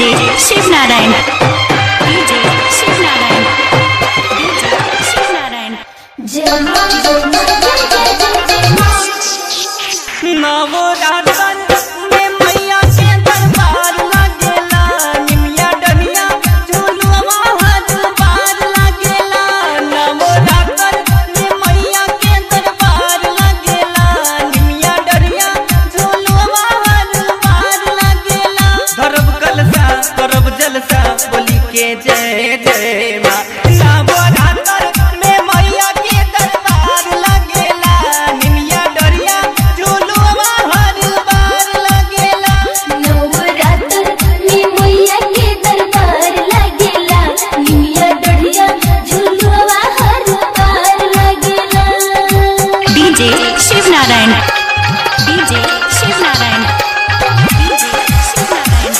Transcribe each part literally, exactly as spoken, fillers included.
DJ Shiv Narayan DJ Shiv Narayan DJ Shiv Narayan जय मां जय मां जय जय जय जय मां नवरातन में मैया के दरबार लागेला निमिया डनिया झुलुआ हर बार लागेला नवरातन में मैया के दरबार लागेला निमिया डनिया झुलुआ हर बार लागेला धरब कलसा करब जलसा बोली के जय जय मां नवरातन में मैया के दरबार लागेला निमिया डरिया झुलुआ हर बार लागेला नवरात्र में मैया के दरबार लागेला निमिया डढ़िया झुलुआ हर बार लागेला DJ Shiv Narayan DJ Shiv Narayan DJ Shiv Narayan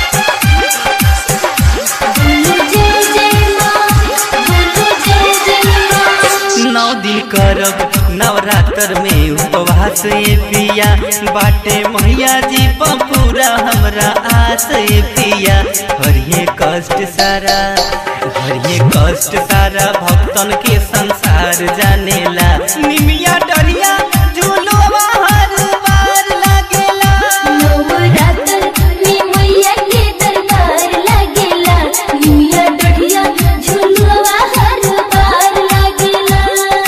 बोलो जय जय मां बोलो जय जय मां नौ दिन करब नवरात्र में उपवास ए पिया बाटे मैया जी पूरा हमरा आस ए पिया हरिये कष्ट सारा हरिये कष्ट सारा भक्तन के संसार जानेला निमिया डरिया झुलुआ हर बार लागेला नवरात्र में मैया के दरबार लागेला निमिया डढ़िया झुलुआ हर बार लागेला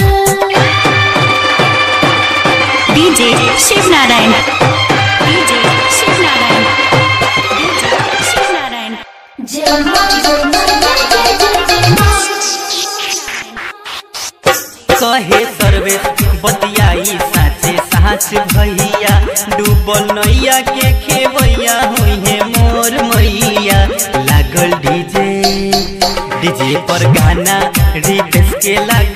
DJ Shiv Narayan DJ Shiv Narayan DJ Shiv Narayan जय मां जय मां जय जय जय जय मां कहे सर्वेश बतियाई साचे साच भैया डूबल नैया के खेवैया हुई है मोर मैया लागल डीजे डीजे पर गाना रितेश के लाग